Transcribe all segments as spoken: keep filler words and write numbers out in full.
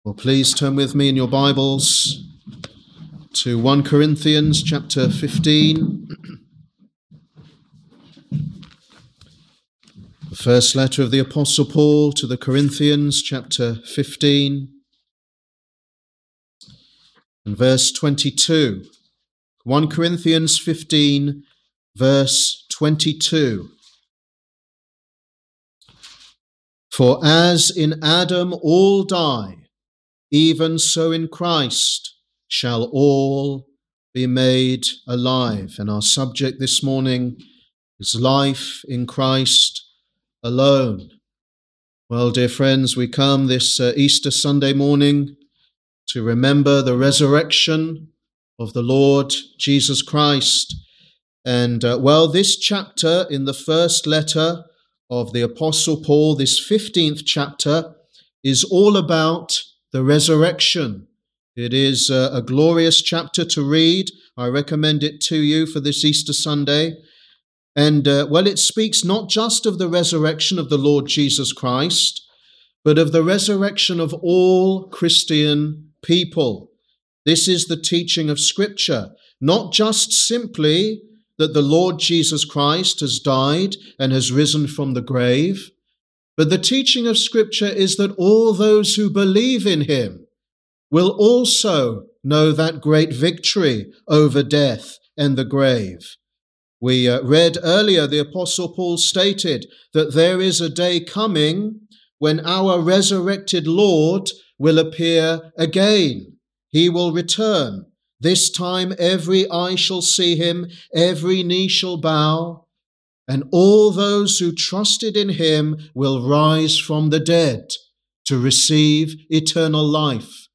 Well, please turn with me in your Bibles to First Corinthians chapter fifteen. The first letter of the Apostle Paul to the Corinthians, chapter fifteen, and verse twenty-two. First Corinthians fifteen, verse twenty-two. For as in Adam all die, even so in Christ shall all be made alive. And our subject this morning is life in Christ alone. Well, dear friends, we come this uh, Easter Sunday morning to remember the resurrection of the Lord Jesus Christ. And uh, well, this chapter in the first letter of the Apostle Paul, this fifteenth chapter, is all about the resurrection. It is a, a glorious chapter to read. I recommend it to you for this Easter Sunday. And, uh, well, it speaks not just of the resurrection of the Lord Jesus Christ, but of the resurrection of all Christian people. This is the teaching of Scripture, not just simply that the Lord Jesus Christ has died and has risen from the grave, but the teaching of Scripture is that all those who believe in him will also know that great victory over death and the grave. We uh, read earlier, the Apostle Paul stated that there is a day coming when our resurrected Lord will appear again. He will return. This time every eye shall see him, every knee shall bow, and all those who trusted in him will rise from the dead to receive eternal life.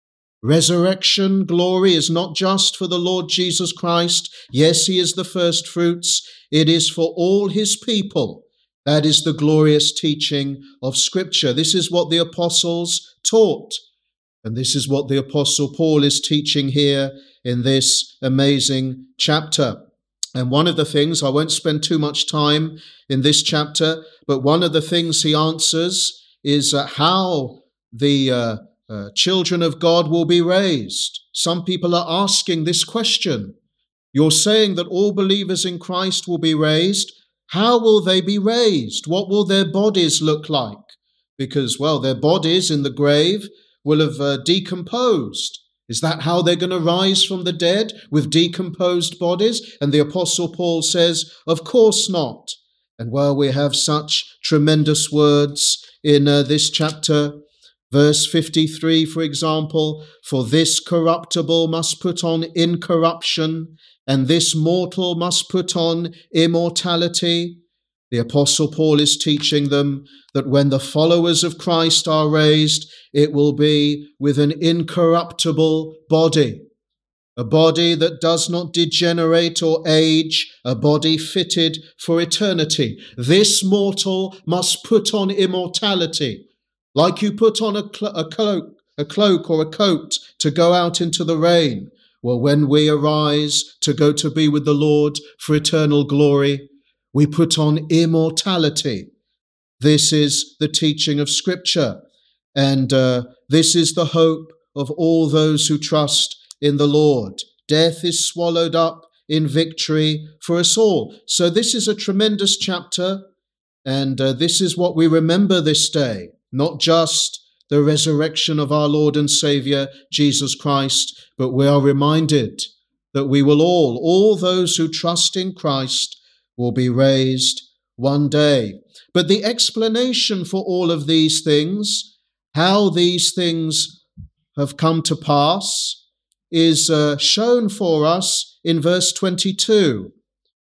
Resurrection glory is not just for the Lord Jesus Christ. Yes, he is the first fruits. It is for all his people. That is the glorious teaching of Scripture. This is what the apostles taught. And this is what the Apostle Paul is teaching here in this amazing chapter. And one of the things, I won't spend too much time in this chapter, but one of the things he answers is uh, how the uh, uh, children of God will be raised. Some people are asking this question. You're saying that all believers in Christ will be raised. How will they be raised? What will their bodies look like? Because, well, their bodies in the grave will have uh, decomposed. Is that how they're going to rise from the dead, with decomposed bodies? And the Apostle Paul says, of course not. And well, we have such tremendous words in uh, this chapter. Verse fifty-three, for example, for this corruptible must put on incorruption, and this mortal must put on immortality. The Apostle Paul is teaching them that when the followers of Christ are raised, it will be with an incorruptible body, a body that does not degenerate or age, a body fitted for eternity. This mortal must put on immortality, like you put on a, clo- a cloak, a cloak or a coat to go out into the rain. Well, when we arise to go to be with the Lord for eternal glory, we put on immortality. This is the teaching of Scripture, and uh, this is the hope of all those who trust in the Lord. Death is swallowed up in victory for us all. So this is a tremendous chapter, and uh, this is what we remember this day, not just the resurrection of our Lord and Saviour, Jesus Christ, but we are reminded that we will all, all those who trust in Christ, will be raised one day. But the explanation for all of these things, how these things have come to pass, is uh, shown for us in verse twenty-two.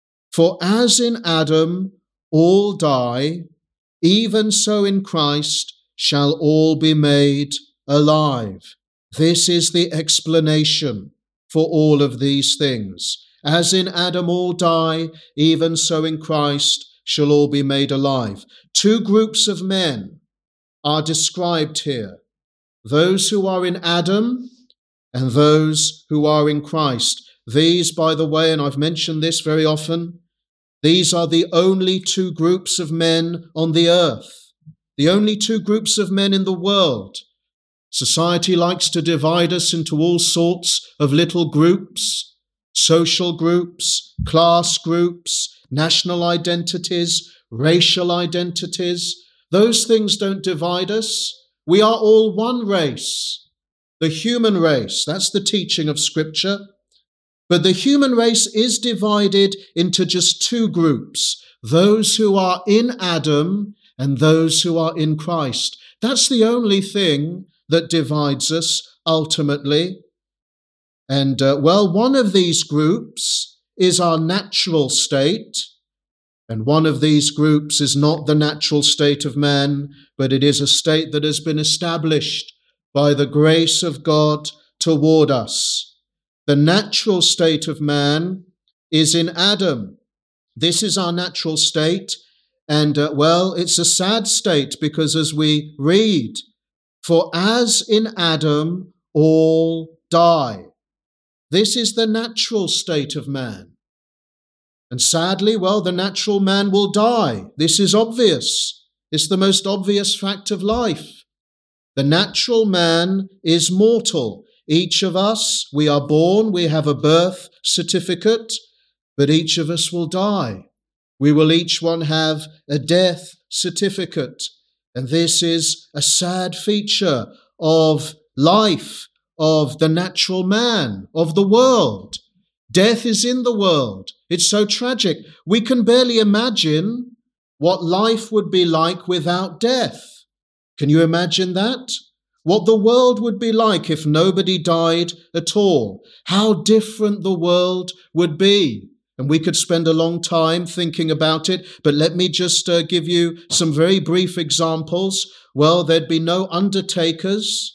For as in Adam all die, even so in Christ shall all be made alive. This is the explanation for all of these things. As in Adam all die, even so in Christ shall all be made alive. Two groups of men are described here. Those who are in Adam and those who are in Christ. These, by the way, and I've mentioned this very often, these are the only two groups of men on the earth, the only two groups of men in the world Society likes to divide us into all sorts of little groups, social groups, class groups, national identities, racial identities. Those things don't divide us. We are all one race, the human race. That's the teaching of Scripture. But the human race is divided into just two groups, those who are in Adam and those who are in Christ. That's the only thing that divides us ultimately. And, uh, well, one of these groups is our natural state, and one of these groups is not the natural state of man, but it is a state that has been established by the grace of God toward us. The natural state of man is in Adam. This is our natural state, and, uh, well, it's a sad state because as we read, for as in Adam all die. This is the natural state of man. And sadly, well, the natural man will die. This is obvious. It's the most obvious fact of life. The natural man is mortal. Each of us, we are born, we have a birth certificate, but each of us will die. We will each one have a death certificate. And this is a sad feature of life, of the natural man, of the world. Death is in the world. It's so tragic. We can barely imagine what life would be like without death. Can you imagine that? What the world would be like if nobody died at all. How different the world would be. And we could spend a long time thinking about it, but let me just uh, give you some very brief examples. Well, there'd be no undertakers.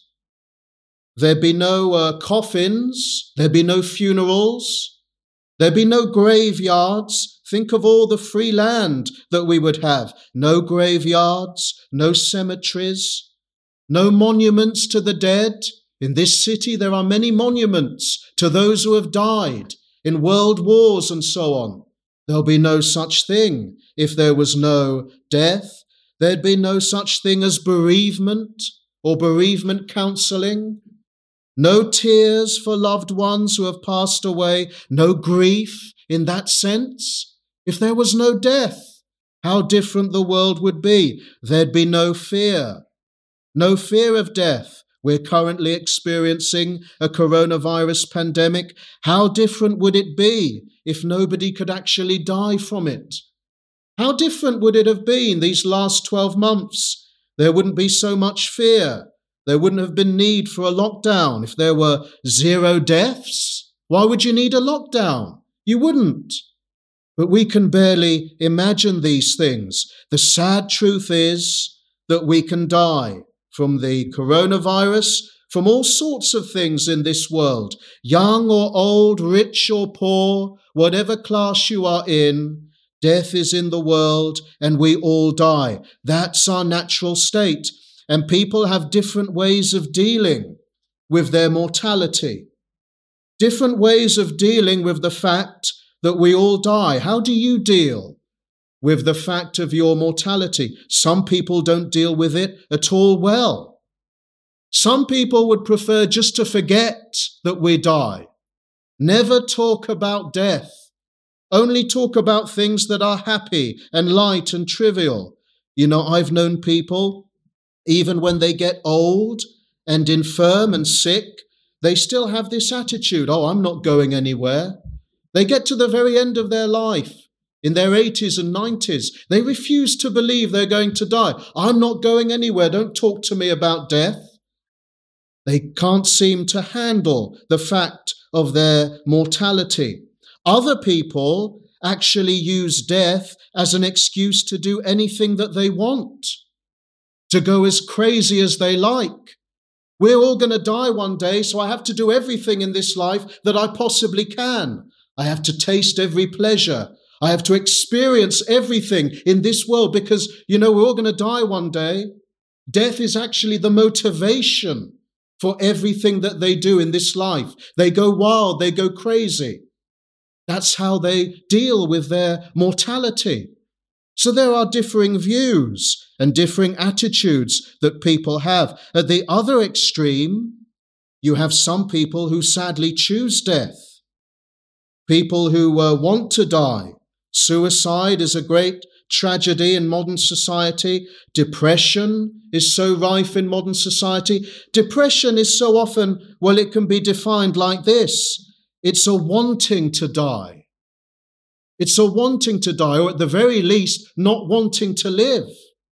There'd be no uh, coffins. There'd be no funerals. There'd be no graveyards. Think of all the free land that we would have. No graveyards, no cemeteries, no monuments to the dead. In this city, there are many monuments to those who have died in world wars and so on. There'll be no such thing if there was no death. There'd be no such thing as bereavement or bereavement counseling. No tears for loved ones who have passed away. No grief in that sense. If there was no death, how different the world would be. There'd be no fear. No fear of death. We're currently experiencing a coronavirus pandemic. How different would it be if nobody could actually die from it? How different would it have been these last twelve months? There wouldn't be so much fear. There wouldn't have been need for a lockdown. If there were zero deaths, why would you need a lockdown? You wouldn't. But we can barely imagine these things. The sad truth is that we can die from the coronavirus, from all sorts of things in this world, young or old, rich or poor, whatever class you are in, death is in the world and we all die. That's our natural state. And people have different ways of dealing with their mortality, different ways of dealing with the fact that we all die. How do you deal with the fact of your mortality? Some people don't deal with it at all well. Some people would prefer just to forget that we die. Never talk about death. Only talk about things that are happy and light and trivial. You know, I've known people, even when they get old and infirm and sick, they still have this attitude, oh, I'm not going anywhere. They get to the very end of their life, in their eighties and nineties. They refuse to believe they're going to die. I'm not going anywhere. Don't talk to me about death. They can't seem to handle the fact of their mortality. Other people actually use death as an excuse to do anything that they want, to go as crazy as they like. We're all going to die one day, so I have to do everything in this life that I possibly can. I have to taste every pleasure. I have to experience everything in this world because, you know, we're all going to die one day. Death is actually the motivation for everything that they do in this life. They go wild, they go crazy. That's how they deal with their mortality. So there are differing views and differing attitudes that people have. At the other extreme, you have some people who sadly choose death. People who uh, want to die. Suicide is a great tragedy in modern society. Depression is so rife in modern society. Depression is so often, well, it can be defined like this. It's a wanting to die. It's a wanting to die, or at the very least, not wanting to live.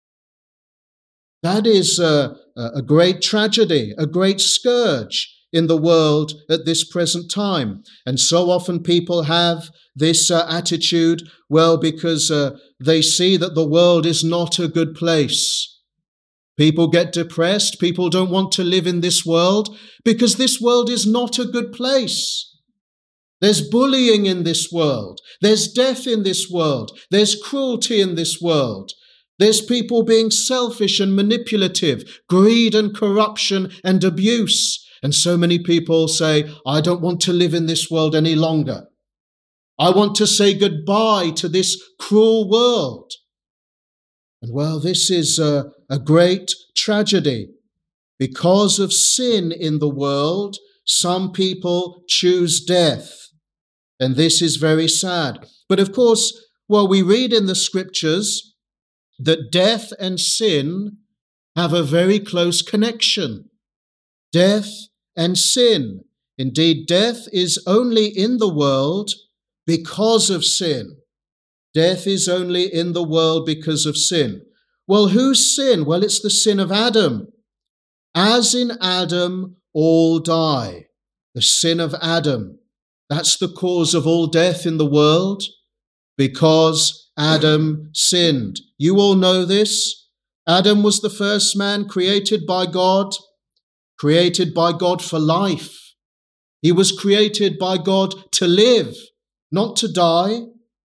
That is a, a great tragedy, a great scourge in the world at this present time. And so often people have this uh, attitude, well, because uh, they see that the world is not a good place. People get depressed. People don't want to live in this world because this world is not a good place. There's bullying in this world. There's death in this world. There's cruelty in this world. There's people being selfish and manipulative, greed and corruption and abuse. And so many people say, I don't want to live in this world any longer. I want to say goodbye to this cruel world. And well, this is a, a great tragedy. Because of sin in the world, some people choose death. And this is very sad. But of course, well, we read in the scriptures that death and sin have a very close connection. Death and sin. Indeed, death is only in the world because of sin. Death is only in the world because of sin. Well, whose sin? Well, it's the sin of Adam. As in Adam, all die. The sin of Adam. That's the cause of all death in the world, because Adam sinned. You all know this. Adam was the first man created by God, created by God for life. He was created by God to live, not to die.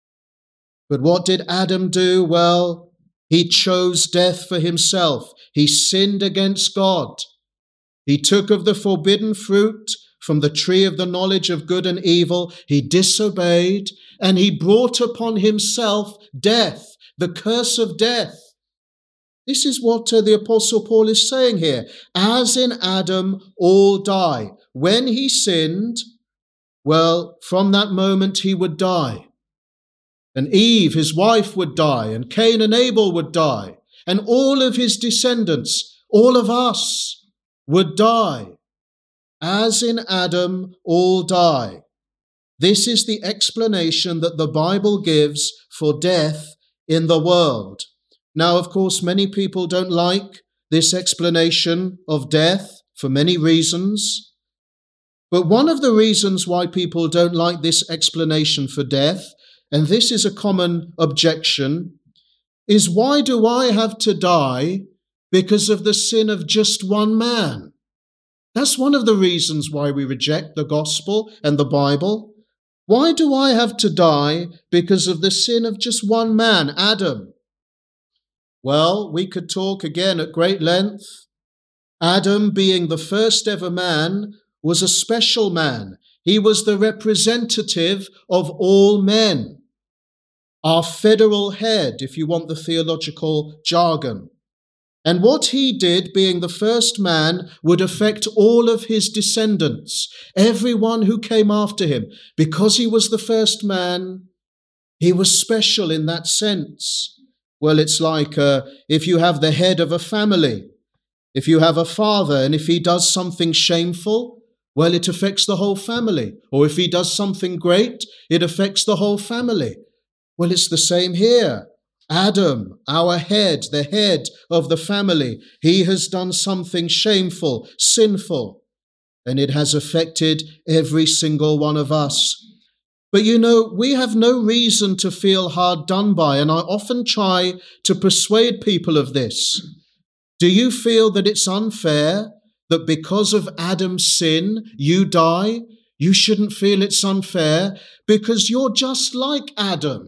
But what did Adam do? Well, he chose death for himself. He sinned against God. He took of the forbidden fruit from the tree of the knowledge of good and evil. He disobeyed, and he brought upon himself death, the curse of death. This is what uh, the Apostle Paul is saying here. As in Adam, all die. When he sinned, well, from that moment he would die. And Eve, his wife, would die, and Cain and Abel would die, and all of his descendants, all of us, would die. As in Adam, all die. This is the explanation that the Bible gives for death in the world. Now, of course, many people don't like this explanation of death for many reasons. But one of the reasons why people don't like this explanation for death, and this is a common objection, is why do I have to die because of the sin of just one man? That's one of the reasons why we reject the gospel and the Bible. Why do I have to die because of the sin of just one man, Adam? Well, we could talk again at great length. Adam, being the first ever man, was a special man. He was the representative of all men. Our federal head, if you want the theological jargon. And what he did, being the first man, would affect all of his descendants, everyone who came after him. Because he was the first man, he was special in that sense. Well, it's like uh, if you have the head of a family, if you have a father, and if he does something shameful, well, it affects the whole family. Or if he does something great, it affects the whole family. Well, it's the same here. Adam, our head, the head of the family, he has done something shameful, sinful, and it has affected every single one of us. But you know, we have no reason to feel hard done by, and I often try to persuade people of this. Do you feel that it's unfair that because of Adam's sin, you die? You shouldn't feel it's unfair because you're just like Adam.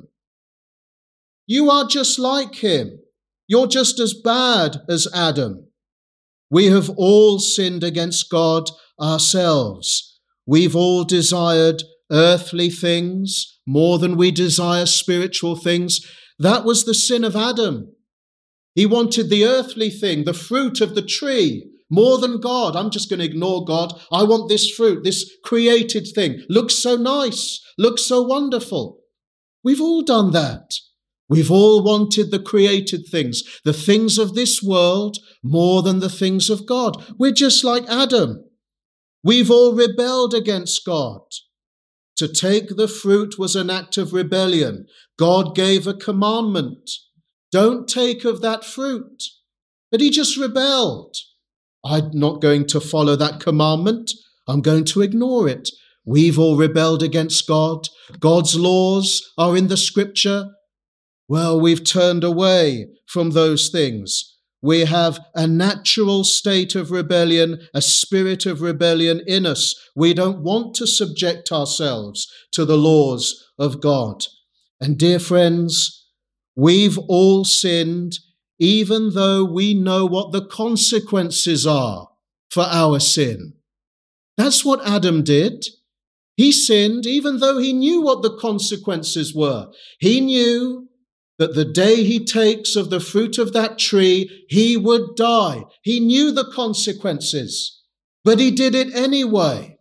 You are just like him. You're just as bad as Adam. We have all sinned against God ourselves. We've all desired earthly things more than we desire spiritual things. That was the sin of Adam. He wanted the earthly thing, the fruit of the tree, more than God. I'm just going to ignore God. I want this fruit, this created thing. Looks so nice, looks so wonderful. We've all done that. We've all wanted the created things, the things of this world, more than the things of God. We're just like Adam. We've all rebelled against God. To take the fruit was an act of rebellion. God gave a commandment. Don't take of that fruit. But he just rebelled. I'm not going to follow that commandment. I'm going to ignore it. We've all rebelled against God. God's laws are in the scripture. Well, we've turned away from those things. We have a natural state of rebellion, a spirit of rebellion in us. We don't want to subject ourselves to the laws of God. And dear friends, we've all sinned, even though we know what the consequences are for our sin. That's what Adam did. He sinned even though he knew what the consequences were. He knew that the day he takes of the fruit of that tree, he would die. He knew the consequences, but he did it anyway.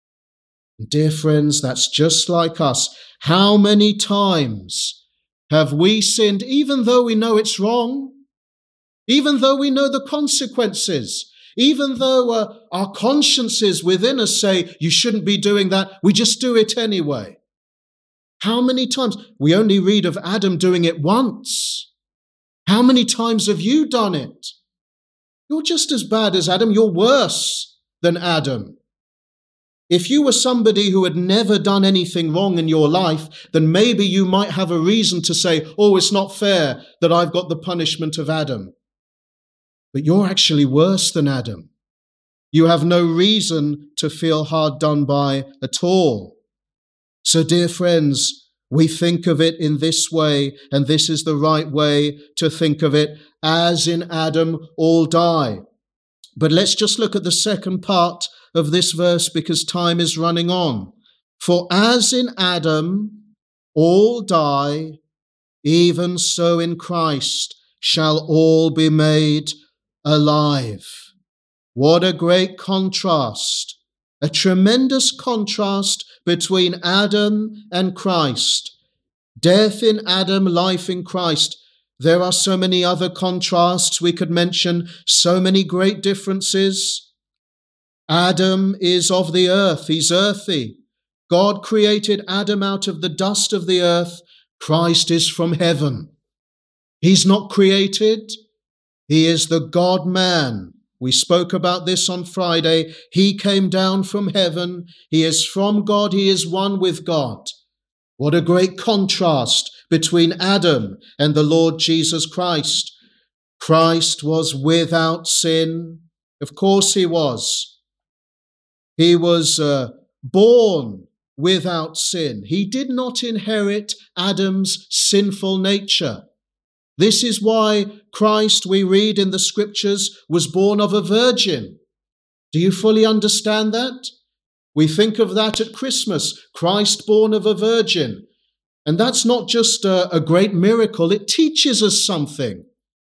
Dear friends, that's just like us. How many times have we sinned even though we know it's wrong? Even though we know the consequences? Even though uh, our consciences within us say, you shouldn't be doing that, we just do it anyway. How many times? We only read of Adam doing it once. How many times have you done it? You're just as bad as Adam. You're worse than Adam. If you were somebody who had never done anything wrong in your life, then maybe you might have a reason to say, oh, it's not fair that I've got the punishment of Adam. But you're actually worse than Adam. You have no reason to feel hard done by at all. So, dear friends, we think of it in this way, and this is the right way to think of it, as in Adam all die. But let's just look at the second part of this verse because time is running on. For as in Adam all die, even so in Christ shall all be made alive. What a great contrast, a tremendous contrast between Adam and Christ. Death in Adam, life in Christ. There are so many other contrasts we could mention, so many great differences. Adam is of the earth, he's earthy. God created Adam out of the dust of the earth. Christ is from heaven. He's not created. He is the God-man. We spoke about this on Friday. He came down from heaven. He is from God. He is one with God. What a great contrast between Adam and the Lord Jesus Christ. Christ was without sin. Of course he was. He was uh, born without sin. He did not inherit Adam's sinful nature. This is why Christ, we read in the scriptures, was born of a virgin. Do you fully understand that? We think of that at Christmas, Christ born of a virgin. And that's not just a, a great miracle, it teaches us something.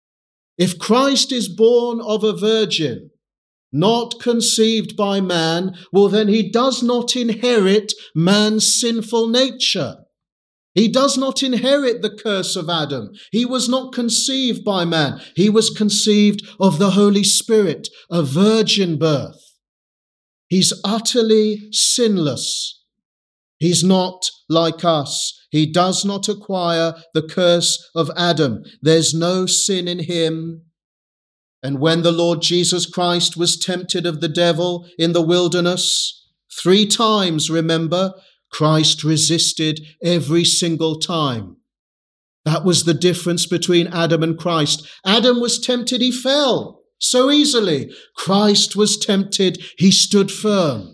If Christ is born of a virgin, not conceived by man, well then he does not inherit man's sinful nature. He does not inherit the curse of Adam. He was not conceived by man. He was conceived of the Holy Spirit, a virgin birth. He's utterly sinless. He's not like us. He does not acquire the curse of Adam. There's no sin in him. And when the Lord Jesus Christ was tempted of the devil in the wilderness, three times, remember, Christ resisted every single time. That was the difference between Adam and Christ. Adam was tempted, he fell so easily. Christ was tempted, he stood firm.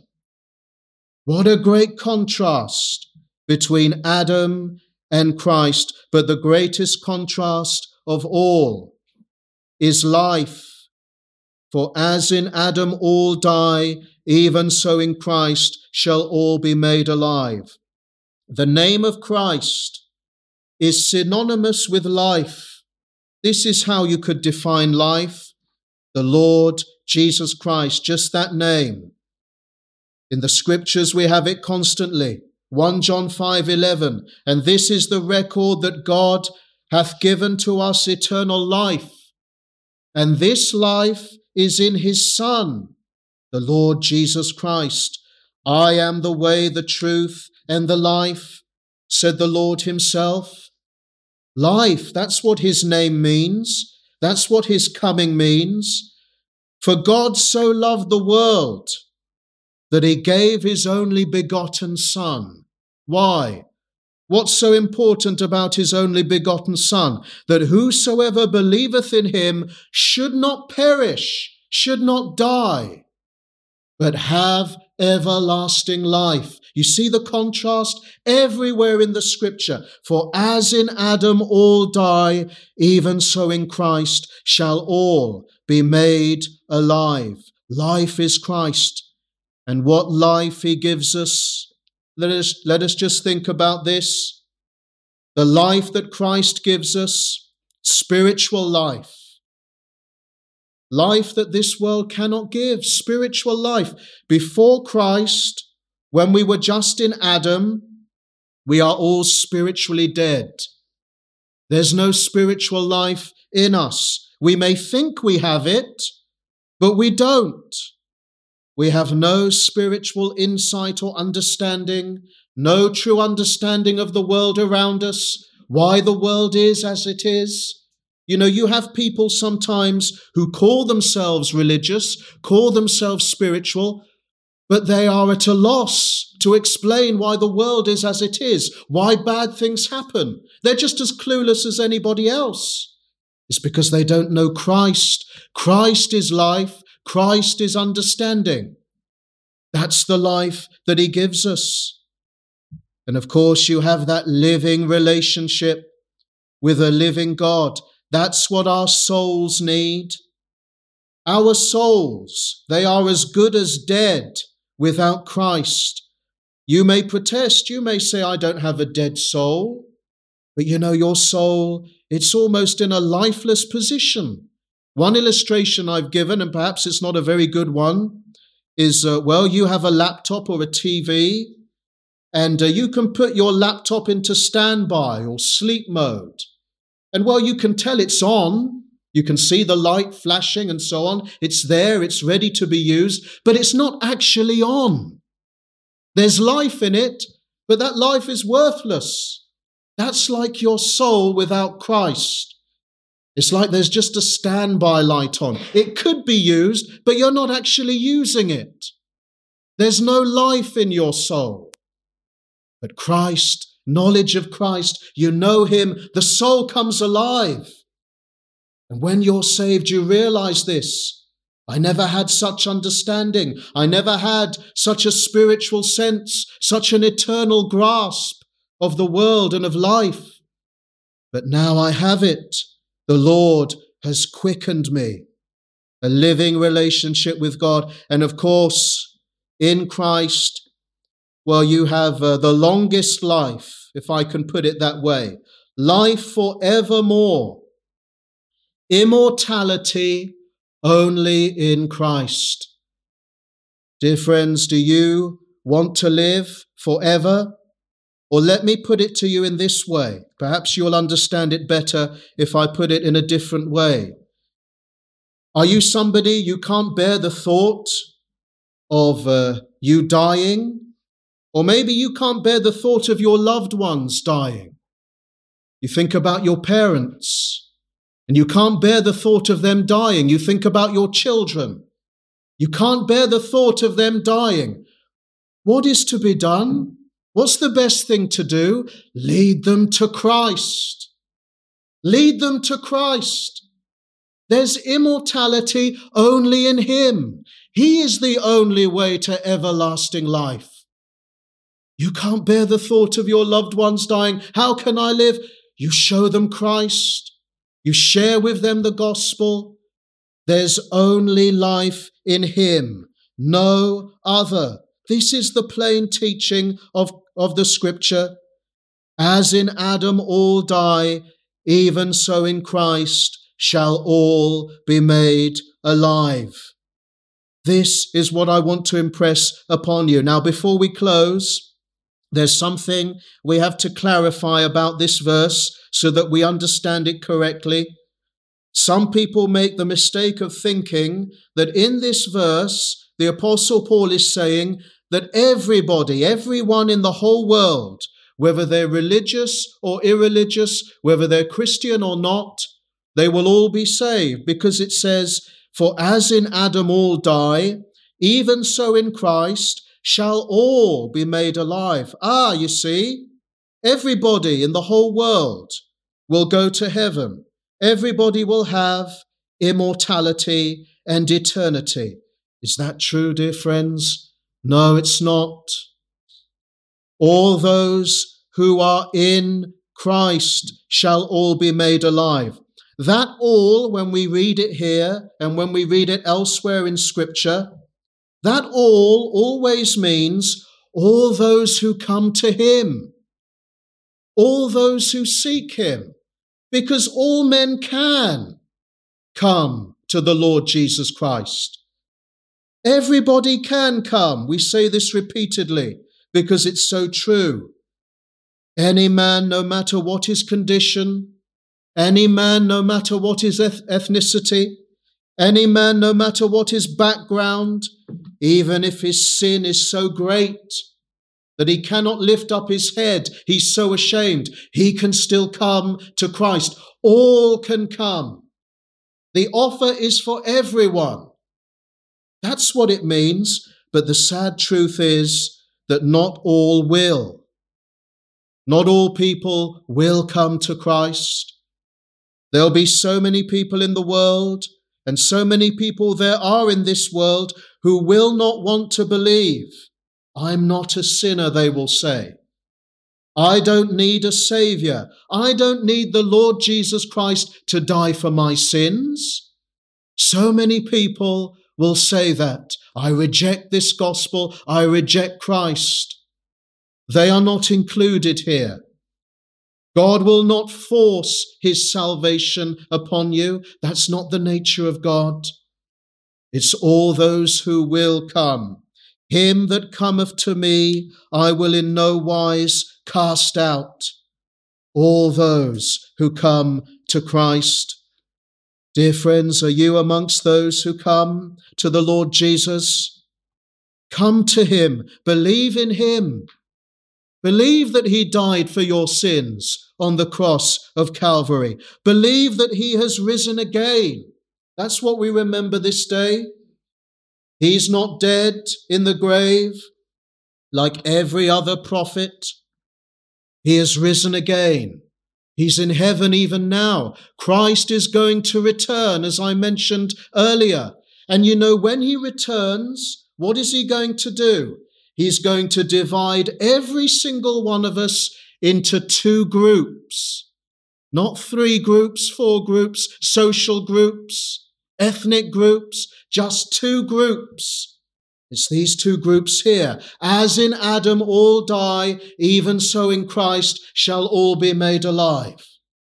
What a great contrast between Adam and Christ. But the greatest contrast of all is life. For as in Adam all die, even so in Christ shall all be made alive. The name of Christ is synonymous with life. This is how you could define life. The Lord Jesus Christ, just that name. In the scriptures we have it constantly. First John five eleven, and this is the record that God hath given to us eternal life, and this life is in his Son, the Lord Jesus Christ. I am the way, the truth, and the life, said the Lord himself. Life, that's what his name means. That's what his coming means. For God so loved the world that he gave his only begotten Son. Why? What's so important about his only begotten Son? That whosoever believeth in him should not perish, should not die, but have everlasting life. You see the contrast everywhere in the scripture. For as in Adam all die, even so in Christ shall all be made alive. Life is Christ. And what life he gives us, let us, let us just think about this. The life that Christ gives us, spiritual life. Life that this world cannot give, spiritual life. Before Christ, when we were just in Adam, we are all spiritually dead. There's no spiritual life in us. We may think we have it, but we don't. We have no spiritual insight or understanding, no true understanding of the world around us, why the world is as it is. You know, you have people sometimes who call themselves religious, call themselves spiritual, but they are at a loss to explain why the world is as it is, why bad things happen. They're just as clueless as anybody else. It's because they don't know Christ. Christ is life. Christ is understanding. That's the life that he gives us. And of course, you have that living relationship with a living God. That's what our souls need. Our souls, they are as good as dead without Christ. You may protest, you may say, I don't have a dead soul. But you know, your soul, it's almost in a lifeless position. One illustration I've given, and perhaps it's not a very good one, is, uh, well, you have a laptop or a T V, and uh, you can put your laptop into standby or sleep mode. And well, you can tell it's on. You can see the light flashing and so on. It's there, it's ready to be used, but it's not actually on. There's life in it, but that life is worthless. That's like your soul without Christ. It's like there's just a standby light on. It could be used, but you're not actually using it. There's no life in your soul. But Christ, knowledge of Christ, you know him, the soul comes alive. And when you're saved, you realize this. I never had such understanding. I never had such a spiritual sense, such an eternal grasp of the world and of life. But now I have it. The Lord has quickened me, a living relationship with God. And of course, in Christ, well, you have uh, the longest life, if I can put it that way, life forevermore, immortality only in Christ. Dear friends, do you want to live forever? Or let me put it to you in this way. Perhaps you'll understand it better if I put it in a different way. Are you somebody you can't bear the thought of uh, you dying? Or maybe you can't bear the thought of your loved ones dying. You think about your parents, and you can't bear the thought of them dying. You think about your children. You can't bear the thought of them dying. What is to be done? What's the best thing to do? Lead them to Christ. Lead them to Christ. There's immortality only in him. He is the only way to everlasting life. You can't bear the thought of your loved ones dying. How can I live? You show them Christ. You share with them the gospel. There's only life in him, no other. This is the plain teaching of, of the scripture. As in Adam all die, even so in Christ shall all be made alive. This is what I want to impress upon you. Now, before we close, there's something we have to clarify about this verse so that we understand it correctly. Some people make the mistake of thinking that in this verse, the Apostle Paul is saying that everybody, everyone in the whole world, whether they're religious or irreligious, whether they're Christian or not, they will all be saved, because it says, "For as in Adam all die, even so in Christ shall all be made alive." Ah, you see, everybody in the whole world will go to heaven. Everybody will have immortality and eternity. Is that true, dear friends? No, it's not. All those who are in Christ shall all be made alive. That all, when we read it here and when we read it elsewhere in Scripture, that all always means all those who come to Him, all those who seek Him, because all men can come to the Lord Jesus Christ. Everybody can come. We say this repeatedly because it's so true. Any man, no matter what his condition, any man, no matter what his ethnicity, any man, no matter what his background, even if his sin is so great that he cannot lift up his head, he's so ashamed, he can still come to Christ. All can come. The offer is for everyone. That's what it means. But the sad truth is that not all will. Not all people will come to Christ. There'll be so many people in the world, and so many people there are in this world, who will not want to believe. I'm not a sinner, they will say. I don't need a Savior. I don't need the Lord Jesus Christ to die for my sins. So many people will say that. I reject this gospel. I reject Christ. They are not included here. God will not force His salvation upon you. That's not the nature of God. It's all those who will come. Him that cometh to me, I will in no wise cast out. All those who come to Christ. Dear friends, are you amongst those who come to the Lord Jesus? Come to Him. Believe in Him. Believe that He died for your sins on the cross of Calvary. Believe that He has risen again. That's what we remember this day. He's not dead in the grave like every other prophet. He has risen again. He's in heaven even now. Christ is going to return, as I mentioned earlier. And you know, when He returns, what is He going to do? He's going to divide every single one of us into two groups. Not three groups, four groups, social groups, ethnic groups, just two groups. It's these two groups here. As in Adam all die, even so in Christ shall all be made alive.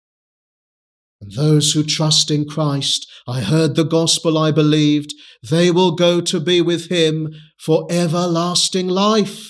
And those who trust in Christ, I heard the gospel, I believed, they will go to be with Him for everlasting life.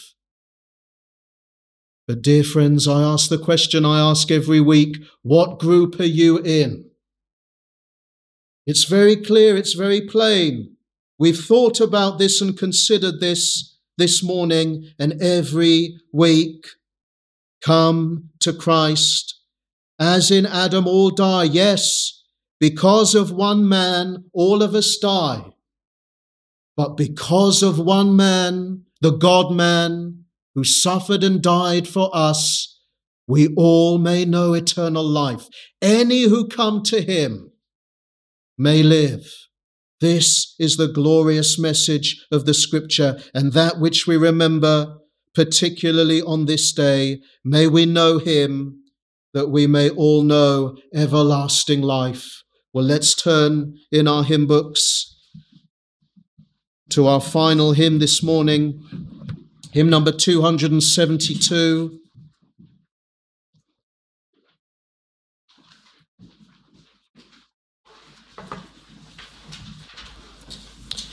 But dear friends, I ask the question I ask every week, what group are you in? It's very clear, it's very plain. We've thought about this and considered this this morning, and every week, come to Christ. As in Adam all die, yes, because of one man, all of us die. But because of one man, the God-man, who suffered and died for us, we all may know eternal life. Any who come to Him may live. This is the glorious message of the Scripture, and that which we remember particularly on this day. May we know Him, that we may all know everlasting life. Well, let's turn in our hymn books to our final hymn this morning, hymn number two hundred seventy-two.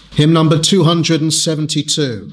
Hymn number two hundred seventy-two.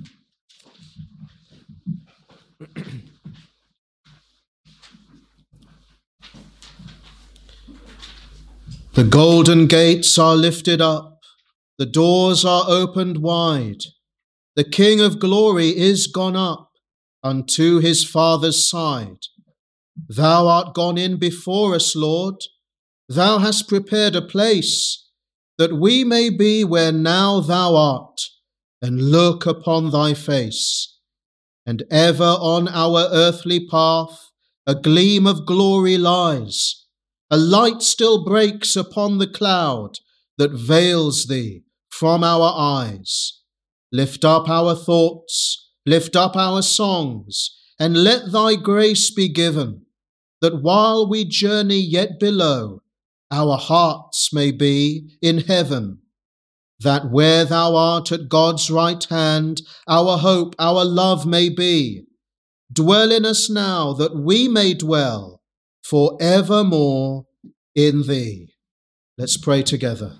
The golden gates are lifted up, the doors are opened wide. The King of glory is gone up unto his Father's side. Thou art gone in before us, Lord. Thou hast prepared a place, that we may be where now thou art, and look upon thy face. And ever on our earthly path a gleam of glory lies. A light still breaks upon the cloud that veils thee from our eyes. Lift up our thoughts, lift up our songs, and let thy grace be given, that while we journey yet below, our hearts may be in heaven. That where thou art at God's right hand, our hope, our love may be. Dwell in us now, that we may dwell for evermore in thee. Let's pray together.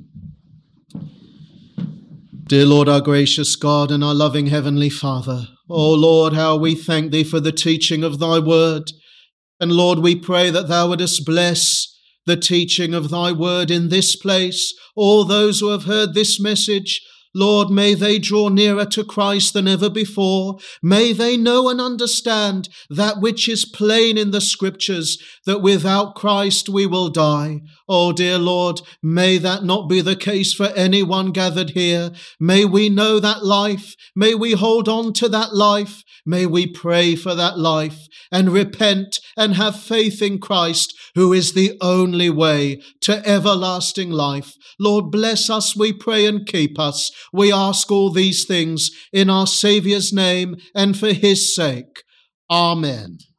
Dear Lord, our gracious God and our loving Heavenly Father, O Lord, how we thank thee for the teaching of thy word. And Lord, we pray that thou wouldest bless the teaching of thy word in this place. All those who have heard this message, Lord, may they draw nearer to Christ than ever before. May they know and understand that which is plain in the scriptures, that without Christ we will die. Oh, dear Lord, may that not be the case for anyone gathered here. May we know that life. May we hold on to that life. May we pray for that life and repent and have faith in Christ, who is the only way to everlasting life. Lord, bless us, we pray, and keep us. We ask all these things in our Saviour's name and for his sake. Amen.